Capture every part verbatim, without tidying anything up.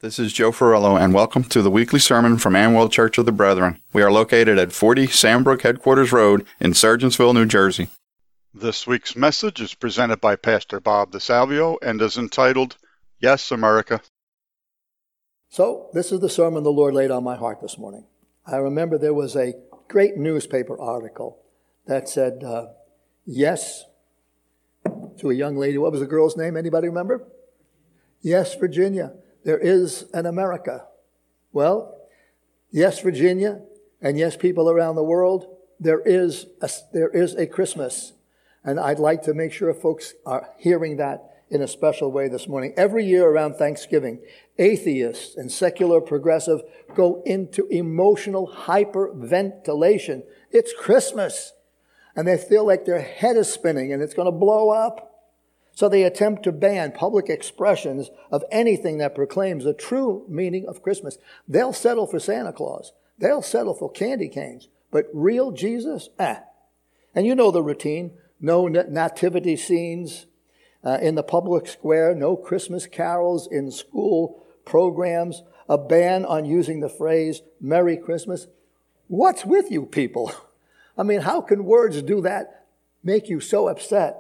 This is Joe Ferrello, and welcome to the weekly sermon from Amwell Church of the Brethren. We are located at forty Sandbrook Headquarters Road in Sergeantsville, New Jersey. This week's message is presented by Pastor Bob DeSalvio and is entitled, Yes, America. So, this is the sermon the Lord laid on my heart this morning. I remember there was a great newspaper article that said, uh, yes, to a young lady. What was the girl's name? Anybody remember? Yes, Virginia. There is an America. Well, yes, Virginia, and yes, people around the world, there is a, there is a Christmas. And I'd like to make sure folks are hearing that in a special way this morning. Every year around Thanksgiving, atheists and secular progressive go into emotional hyperventilation. It's Christmas. And they feel like their head is spinning and it's going to blow up. So they attempt to ban public expressions of anything that proclaims the true meaning of Christmas. They'll settle for Santa Claus. They'll settle for candy canes. But real Jesus? Eh. And you know the routine. No nativity scenes uh, in the public square. No Christmas carols in school programs. A ban on using the phrase, Merry Christmas. What's with you people? I mean, how can words do that make you so upset?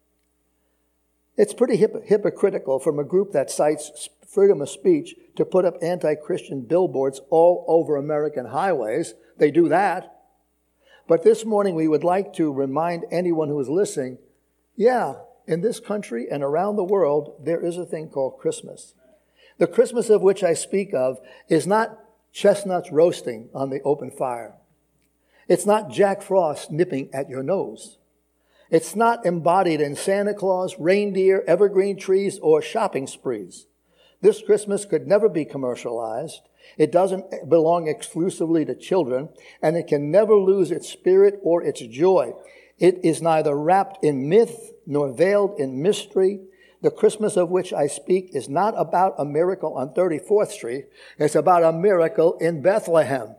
It's pretty hip- hypocritical from a group that cites freedom of speech to put up anti-Christian billboards all over American highways. They do that. But this morning we would like to remind anyone who is listening, yeah, in this country and around the world, there is a thing called Christmas. The Christmas of which I speak of is not chestnuts roasting on the open fire. It's not Jack Frost nipping at your nose. It's not embodied in Santa Claus, reindeer, evergreen trees, or shopping sprees. This Christmas could never be commercialized. It doesn't belong exclusively to children, and it can never lose its spirit or its joy. It is neither wrapped in myth nor veiled in mystery. The Christmas of which I speak is not about a miracle on thirty-fourth Street. It's about a miracle in Bethlehem.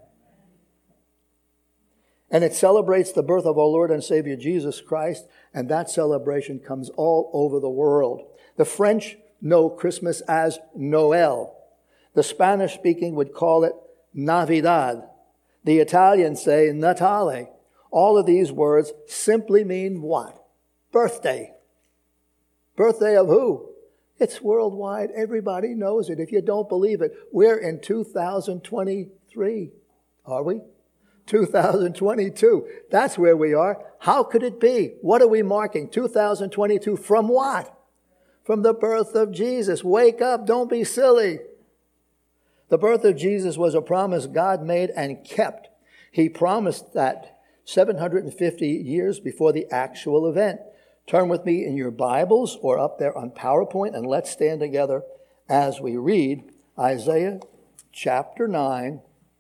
And it celebrates the birth of our Lord and Savior Jesus Christ, and that celebration comes all over the world. The French know Christmas as Noel. The Spanish-speaking would call it Navidad. The Italians say Natale. All of these words simply mean what? Birthday. Birthday of who? It's worldwide. Everybody knows it. If you don't believe it, we're in two thousand twenty-three, are we? two thousand twenty-two. That's where we are. How could it be? What are we marking? two thousand twenty-two from what? From the birth of Jesus. Wake up. Don't be silly. The birth of Jesus was a promise God made and kept. He promised that seven hundred fifty years before the actual event. Turn with me in your Bibles or up there on PowerPoint and let's stand together as we read Isaiah chapter nine.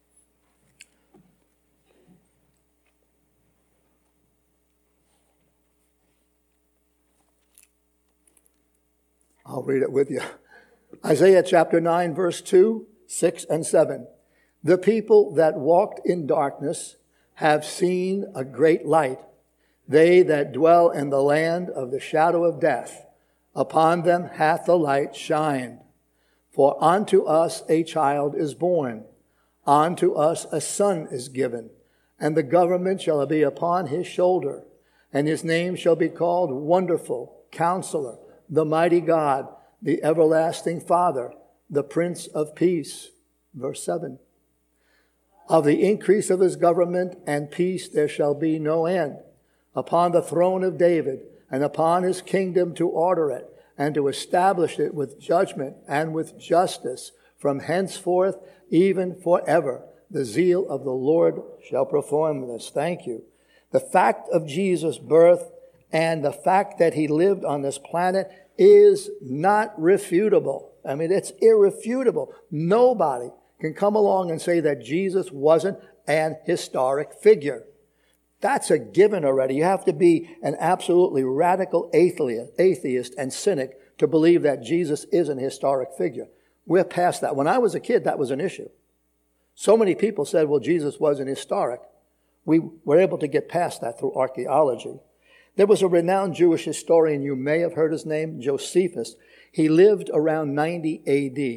I'll read it with you. Isaiah chapter nine, verse two, six, and seven. The people that walked in darkness have seen a great light. They that dwell in the land of the shadow of death, upon them hath the light shined. For unto us a child is born, unto us a son is given, and the government shall be upon his shoulder, and his name shall be called Wonderful, Counselor, the Mighty God, the Everlasting Father, the Prince of Peace. Verse seven. Of the increase of his government and peace there shall be no end, upon the throne of David and upon his kingdom to order it and to establish it with judgment and with justice from henceforth even forever. The zeal of the Lord shall perform this. Thank you. The fact of Jesus' birth and the fact that he lived on this planet is not refutable. I mean, it's irrefutable. Nobody can come along and say that Jesus wasn't an historic figure. That's a given already. You have to be an absolutely radical atheist and cynic to believe that Jesus is an historic figure. We're past that. When I was a kid, that was an issue. So many people said, well, Jesus wasn't historic. We were able to get past that through archaeology. There was a renowned Jewish historian, you may have heard his name, Josephus. He lived around ninety A D.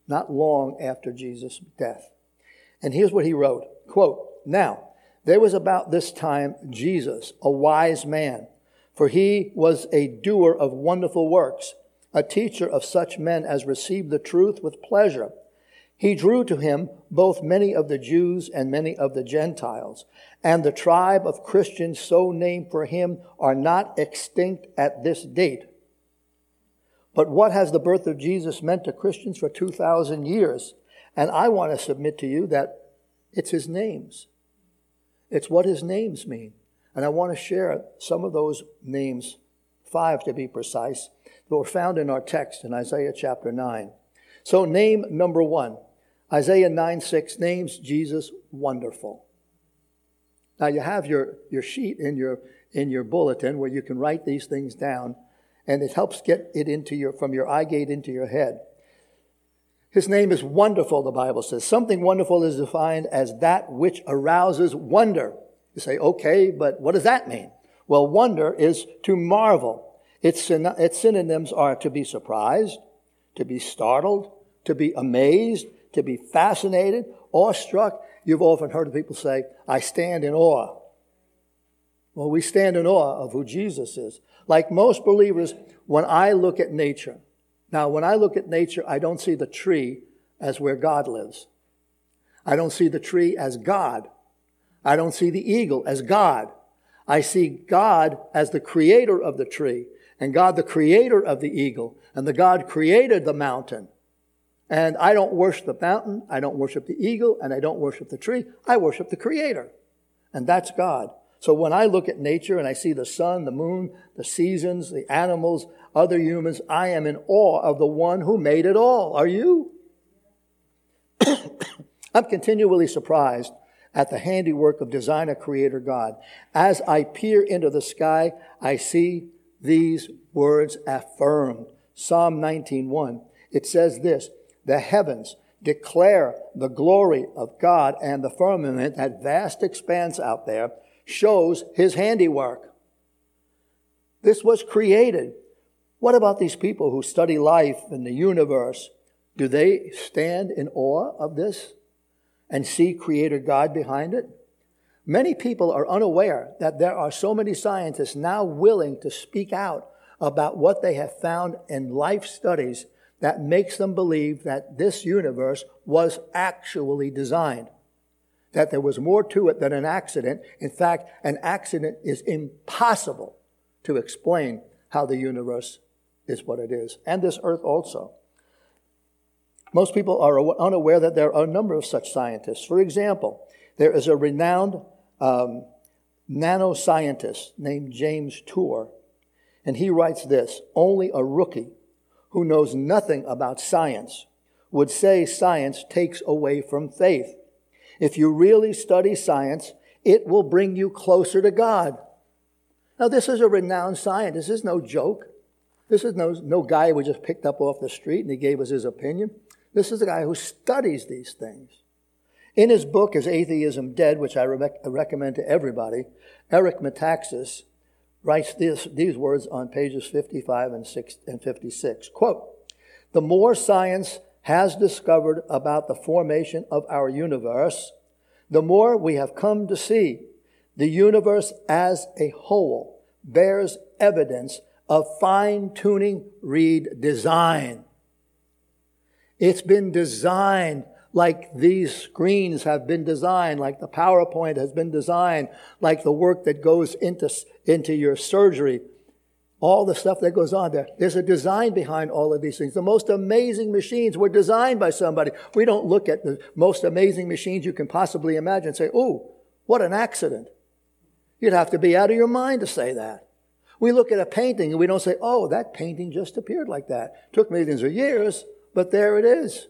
not long after Jesus' death. And here's what he wrote, quote, "Now, there was about this time Jesus, a wise man, for he was a doer of wonderful works, a teacher of such men as received the truth with pleasure. He drew to him both many of the Jews and many of the Gentiles, and the tribe of Christians so named for him are not extinct at this date. But what has the birth of Jesus meant to Christians for two thousand years? And I want to submit to you that it's his names. It's what his names mean. And I want to share some of those names, five to be precise, that were found in our text in Isaiah chapter nine. So name number one, Isaiah nine six names Jesus Wonderful. Now you have your, your sheet in your in your bulletin where you can write these things down, and it helps get it into your from your eye gate into your head. His name is Wonderful, the Bible says. Something wonderful is defined as that which arouses wonder. You say, okay, but what does that mean? Well, wonder is to marvel. Its, its synonyms are to be surprised, to be startled, to be amazed, to be fascinated, awestruck. You've often heard people say, I stand in awe. Well, we stand in awe of who Jesus is. Like most believers, when I look at nature, now when I look at nature, I don't see the tree as where God lives. I don't see the tree as God. I don't see the eagle as God. I see God as the creator of the tree, and God the creator of the eagle, and the God created the mountain. And I don't worship the mountain, I don't worship the eagle, and I don't worship the tree. I worship the creator. And that's God. So when I look at nature and I see the sun, the moon, the seasons, the animals, other humans, I am in awe of the one who made it all. Are you? I'm continually surprised at the handiwork of designer creator God. As I peer into the sky, I see these words affirmed. Psalm nineteen one. It says this, the heavens declare the glory of God, and the firmament, that vast expanse out there, shows his handiwork. This was created. What about these people who study life and the universe? Do they stand in awe of this and see Creator God behind it? Many people are unaware that there are so many scientists now willing to speak out about what they have found in life studies that makes them believe that this universe was actually designed, that there was more to it than an accident. In fact, an accident is impossible to explain how the universe is what it is, and this earth also. Most people are unaware that there are a number of such scientists. For example, there is a renowned um, nanoscientist named James Tour, and he writes this, only a rookie who knows nothing about science would say science takes away from faith. If you really study science, it will bring you closer to God. Now, this is a renowned scientist. This is no joke. This is no, no guy we just picked up off the street and he gave us his opinion. This is a guy who studies these things. In his book, Is Atheism Dead?, which I re- recommend to everybody, Eric Metaxas writes this, these words on pages fifty-five and, six, and fifty-six. Quote, the more science has discovered about the formation of our universe, the more we have come to see the universe as a whole bears evidence of fine-tuning, read, design. It's been designed like these screens have been designed, like the PowerPoint has been designed, like the work that goes into, into your surgery, all the stuff that goes on there. There's a design behind all of these things. The most amazing machines were designed by somebody. We don't look at the most amazing machines you can possibly imagine and say, oh, what an accident. You'd have to be out of your mind to say that. We look at a painting and we don't say, oh, that painting just appeared like that. Took millions of years, but there it is.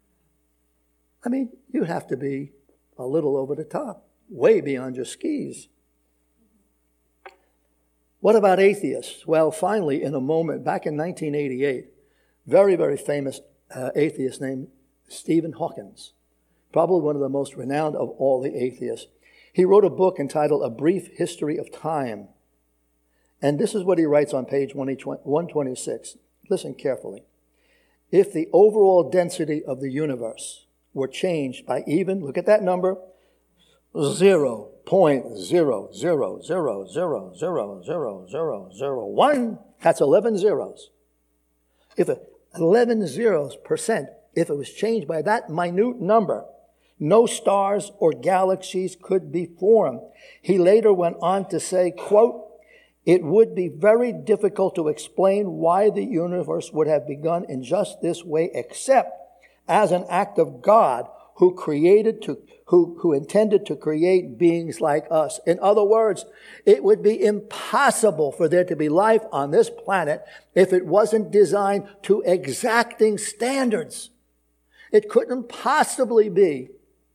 I mean, you have to be a little over the top, way beyond your skis. What about atheists? Well, finally, in a moment, back in nineteen eighty-eight, very, very famous uh, atheist named Stephen Hawkins, probably one of the most renowned of all the atheists. He wrote a book entitled A Brief History of Time. And this is what he writes on page one twenty-six. Listen carefully. if the overall density of the universe were changed by even, look at that number, zero point zero zero zero zero zero zero zero zero one, that's eleven zeros. If a, eleven zeros percent, if it was changed by that minute number, no stars or galaxies could be formed. He later went on to say, quote, it would be very difficult to explain why the universe would have begun in just this way, except as an act of God who created to, who, who intended to create beings like us. In other words, it would be impossible for there to be life on this planet if it wasn't designed to exacting standards. It couldn't possibly be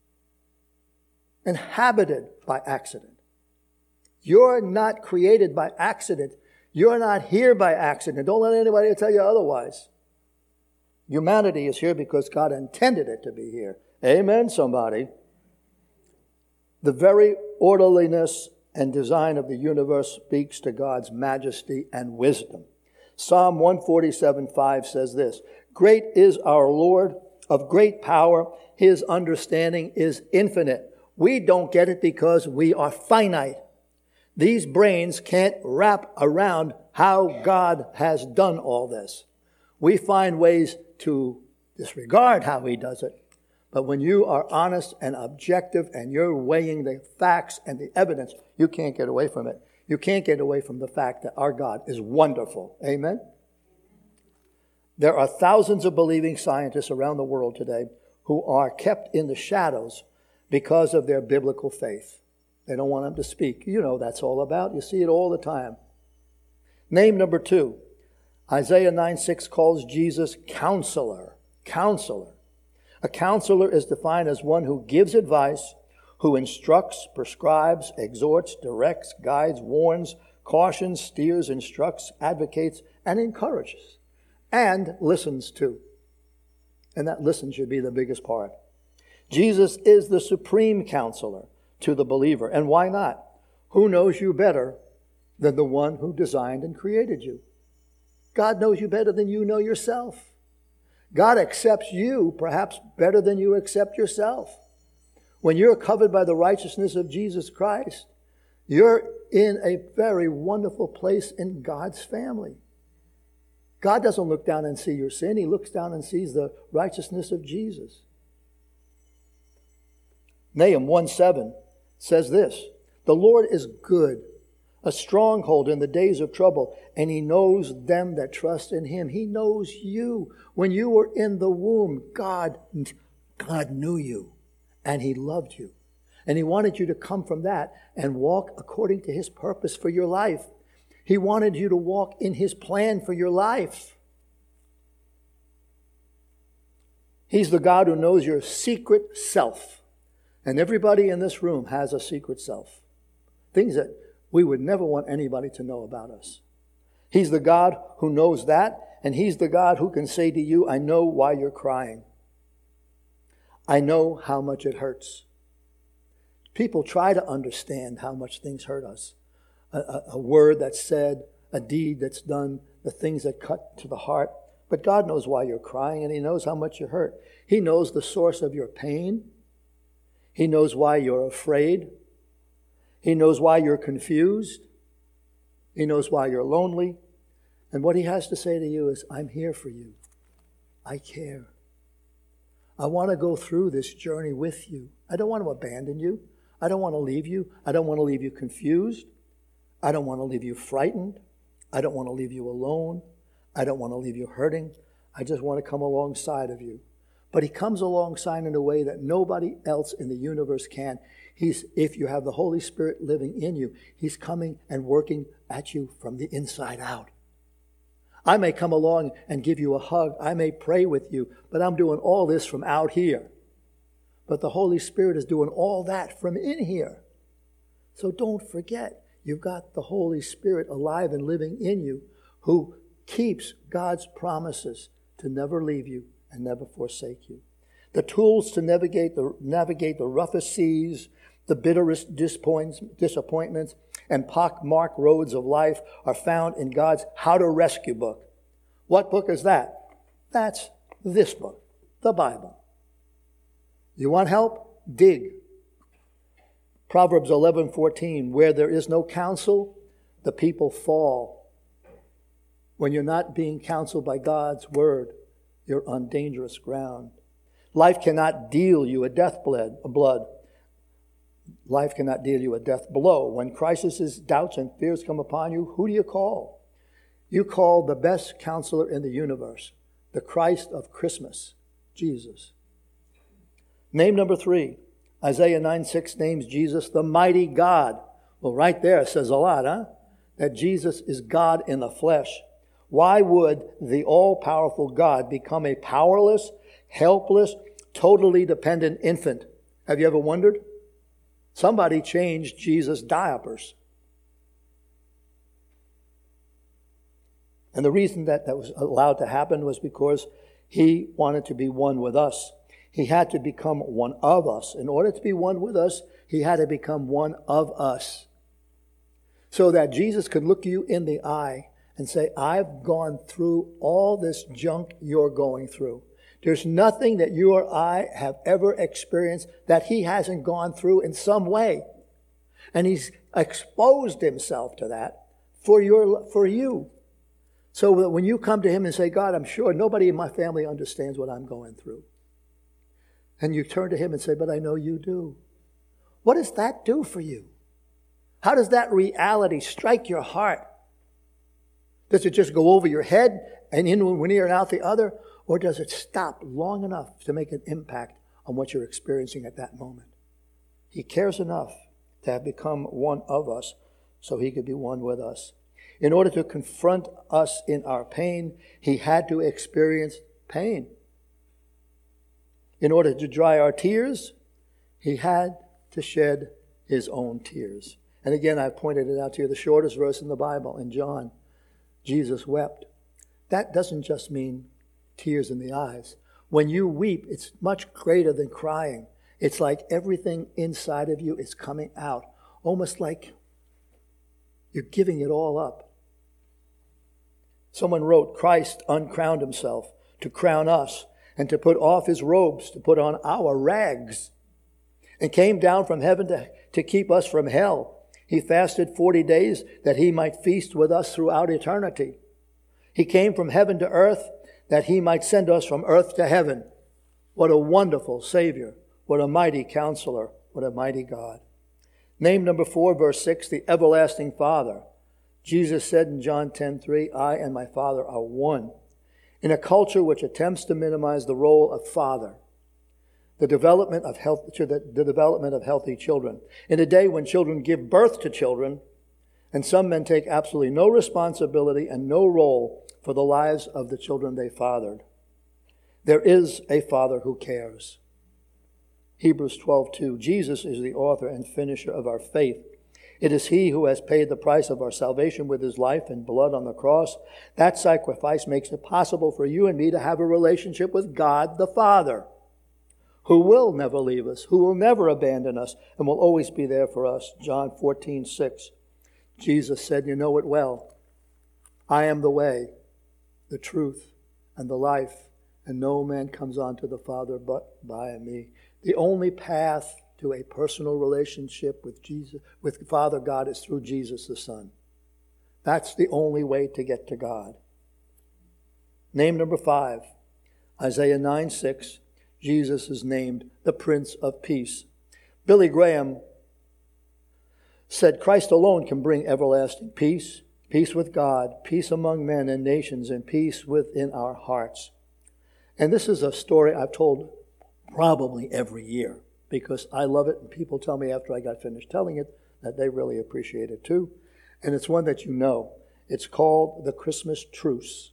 inhabited by accident. You're not created by accident. You're not here by accident. Don't let anybody tell you otherwise. Humanity is here because God intended it to be here. Amen, somebody. The very orderliness and design of the universe speaks to God's majesty and wisdom. Psalm one forty-seven five says this, great is our Lord, of great power. His understanding is infinite. We don't get it because we are finite. These brains can't wrap around how God has done all this. We find ways to disregard how he does it. But when you are honest and objective and you're weighing the facts and the evidence, you can't get away from it. You can't get away from the fact that our God is wonderful. Amen? There are thousands of believing scientists around the world today who are kept in the shadows because of their biblical faith. They don't want them to speak. You know that's all about. You see it all the time. Name number two. Isaiah nine six calls Jesus Counselor. Counselor. A counselor is defined as one who gives advice, who instructs, prescribes, exhorts, directs, guides, warns, cautions, steers, instructs, advocates, and encourages. And listens to. And that listen should be the biggest part. Jesus is the supreme counselor to the believer. And why not? Who knows you better than the one who designed and created you? God knows you better than you know yourself. God accepts you perhaps better than you accept yourself. When you're covered by the righteousness of Jesus Christ, you're in a very wonderful place in God's family. God doesn't look down and see your sin. He looks down and sees the righteousness of Jesus. Nahum one seven says this, the Lord is good, a stronghold in the days of trouble, and he knows them that trust in him. He knows you. When you were in the womb, God, God knew you, and he loved you. And he wanted you to come from that and walk according to his purpose for your life. He wanted you to walk in his plan for your life. He's the God who knows your secret self. And everybody in this room has a secret self. Things that we would never want anybody to know about us. He's the God who knows that, and he's the God who can say to you, I know why you're crying. I know how much it hurts. People try to understand how much things hurt us. A, a, a word that's said, a deed that's done, the things that cut to the heart. But God knows why you're crying, and he knows how much you hurt. He knows the source of your pain. He knows why you're afraid. He knows why you're confused. He knows why you're lonely. And what he has to say to you is, I'm here for you. I care. I want to go through this journey with you. I don't want to abandon you. I don't want to leave you. I don't want to leave you confused. I don't want to leave you frightened. I don't want to leave you alone. I don't want to leave you hurting. I just want to come alongside of you. But he comes alongside in a way that nobody else in the universe can. He's, if you have the Holy Spirit living in you, he's coming and working at you from the inside out. I may come along and give you a hug. I may pray with you, but I'm doing all this from out here. But the Holy Spirit is doing all that from in here. So don't forget, you've got the Holy Spirit alive and living in you who keeps God's promises to never leave you and never forsake you. The tools to navigate the, navigate the roughest seas, the bitterest disappointments, and pockmarked roads of life are found in God's How to Rescue book. What book is that? That's This book, the Bible. You want help? Dig. Proverbs eleven fourteen, where there is no counsel, the people fall. When you're not being counseled by God's word, you're on dangerous ground. Life cannot deal you a death blood. A blood. Life cannot deal you a death blow. When crises, doubts, and fears come upon you, who do you call? You call the best counselor in the universe, the Christ of Christmas, Jesus. Name number three. Isaiah nine six names Jesus the mighty God. Well, right there says a lot, huh? That Jesus is God in the flesh. Why would the all-powerful God become a powerless, helpless, totally dependent infant? Have you ever wondered? Somebody changed Jesus' diapers. And the reason that that was allowed to happen was because he wanted to be one with us. He had to become one of us. In order to be one with us, he had to become one of us. So that Jesus could look you in the eye and say, I've gone through all this junk you're going through. There's nothing that you or I have ever experienced that he hasn't gone through in some way. And he's exposed himself to that for your, for you. So that when you come to him and say, God, I'm sure nobody in my family understands what I'm going through. And you turn to him and say, but I know you do. What does that do for you? How does that reality strike your heart? Does it just go over your head and in one ear and out the other? Or does it stop long enough to make an impact on what you're experiencing at that moment? He cares enough to have become one of us so he could be one with us. In order to confront us in our pain, he had to experience pain. In order to dry our tears, he had to shed his own tears. And again, I've pointed it out to you, the shortest verse in the Bible, in John, Jesus wept. That doesn't just mean tears in the eyes. When you weep, it's much greater than crying. It's like everything inside of you is coming out, almost like you're giving it all up. Someone wrote, Christ uncrowned himself to crown us and to put off his robes, to put on our rags, and came down from heaven to, to keep us from hell. He fasted forty days that he might feast with us throughout eternity. He came from heaven to earth that he might send us from earth to heaven. What a wonderful Savior. What a mighty counselor. What a mighty God. Name number four, verse six, the everlasting Father. Jesus said in John ten three, I and my Father are one. In a culture which attempts to minimize the role of father, the development of health, to the, the development of healthy children, in a day when children give birth to children, and some men take absolutely no responsibility and no role for the lives of the children they fathered, there is a Father who cares. Hebrews twelve two, Jesus is the author and finisher of our faith. It is he who has paid the price of our salvation with his life and blood on the cross. That sacrifice makes it possible for you and me to have a relationship with God the Father, who will never leave us, who will never abandon us, and will always be there for us. John fourteen six. Jesus said, you know it well. I am the way, the truth, and the life, and no man comes unto the Father but by me. The only path to a personal relationship with Jesus, with Father God, is through Jesus the Son. That's the only way to get to God. Name number five, Isaiah nine six. Jesus is named the Prince of Peace. Billy Graham said Christ alone can bring everlasting peace, peace with God, peace among men and nations, and peace within our hearts. And this is a story I've told probably every year, because I love it, and people tell me after I got finished telling it that they really appreciate it too. And it's one that you know. It's called The Christmas Truce.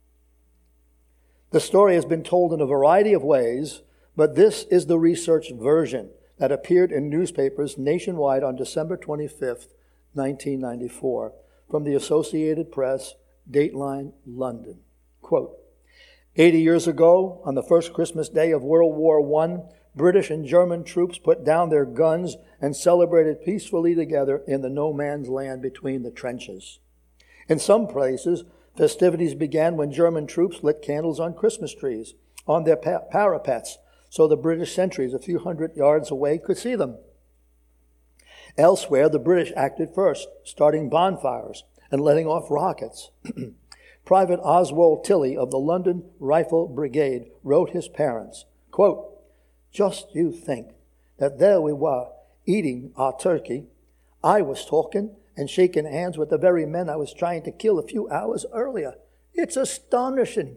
The story has been told in a variety of ways, but this is the research version that appeared in newspapers nationwide on December twenty-fifth, nineteen ninety-four, from the Associated Press, Dateline, London. Quote, eighty years ago, on the first Christmas day of World War One, British and German troops put down their guns and celebrated peacefully together in the no man's land between the trenches. In some places, festivities began when German troops lit candles on Christmas trees. on their pa- parapets so the British sentries a few hundred yards away could see them. Elsewhere, the British acted first, starting bonfires and letting off rockets. Private Oswald Tilley of the London Rifle Brigade wrote his parents, quote, "Just you think that there we were eating our turkey. I was talking and shaking hands with the very men I was trying to kill a few hours earlier. It's astonishing."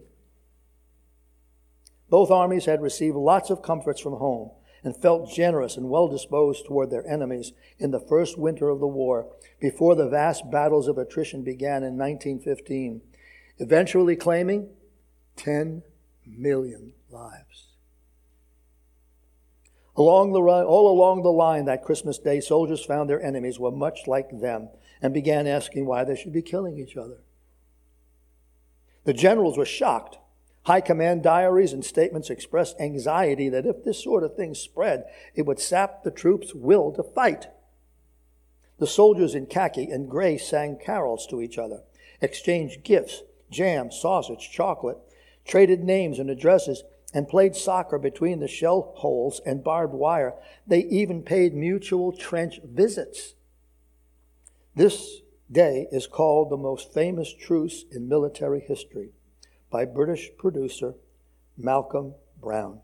Both armies had received lots of comforts from home and felt generous and well-disposed toward their enemies in the first winter of the war, before the vast battles of attrition began in nineteen fifteen, eventually claiming ten million lives. Along the, all along the line that Christmas Day, soldiers found their enemies were much like them and began asking why they should be killing each other. The generals were shocked. High command diaries and statements expressed anxiety that if this sort of thing spread, it would sap the troops' will to fight. The soldiers in khaki and gray sang carols to each other, exchanged gifts, jam, sausage, chocolate, traded names and addresses, and played soccer between the shell holes and barbed wire. They even paid mutual trench visits. This day is called the most famous truce in military history by British producer Malcolm Brown.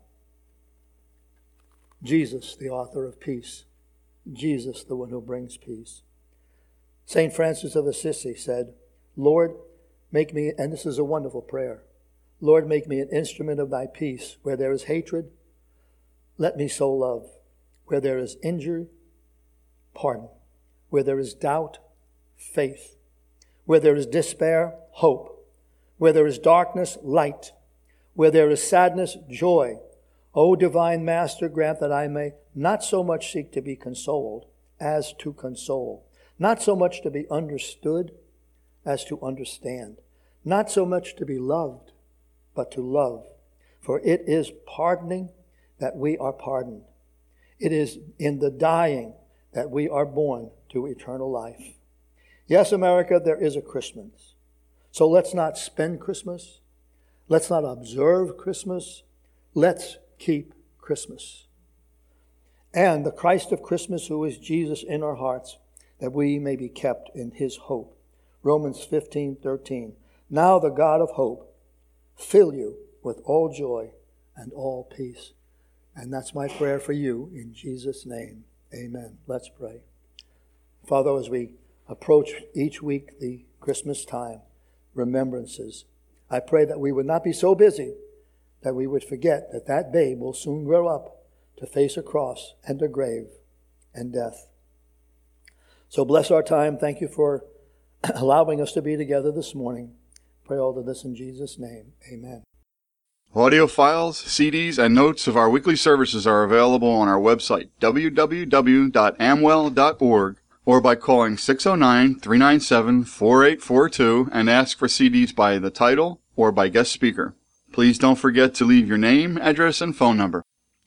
Jesus, the author of peace. Jesus, the one who brings peace. Saint Francis of Assisi said, "Lord, make me," and this is a wonderful prayer, "Lord, make me an instrument of thy peace. Where there is hatred, let me sow love. Where there is injury, pardon. Where there is doubt, faith. Where there is despair, hope. Where there is darkness, light. Where there is sadness, joy. O divine Master, grant that I may not so much seek to be consoled as to console, not so much to be understood as to understand, not so much to be loved, but to love. For it is pardoning that we are pardoned. It is in the dying that we are born to eternal life." Yes, America, there is a Christmas. So let's not spend Christmas. Let's not observe Christmas. Let's keep Christmas. And the Christ of Christmas, who is Jesus, in our hearts, that we may be kept in his hope. Romans fifteen thirteen. Now the God of hope fill you with all joy and all peace. And that's my prayer for you in Jesus' name. Amen. Let's pray. Father, as we approach each week the Christmas time, remembrances, I pray that we would not be so busy that we would forget that that babe will soon grow up to face a cross and a grave and death. So bless our time. Thank you for allowing us to be together this morning. Pray all of this in Jesus' name. Amen. Audio files, C Ds, and notes of our weekly services are available on our website, w w w dot amwell dot org, or by calling six oh nine, three nine seven, four eight four two and ask for C Ds by the title or by guest speaker. Please don't forget to leave your name, address, and phone number.